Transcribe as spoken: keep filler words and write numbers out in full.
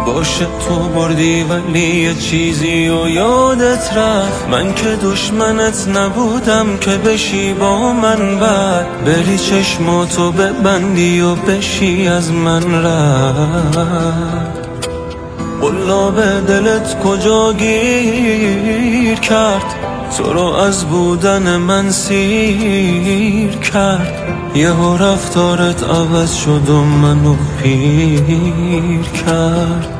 باشه تو بردی ولی یه چیزی و یادت رفت، من که دشمنت نبودم که بشی با من بد، بری چشماتو ببندی و بشی از من رد. قلا به دلت کجا گیر کرد، تو رو از بودن من سیر کرد، یهو رفتارت عوض شد و منو پیر کرد.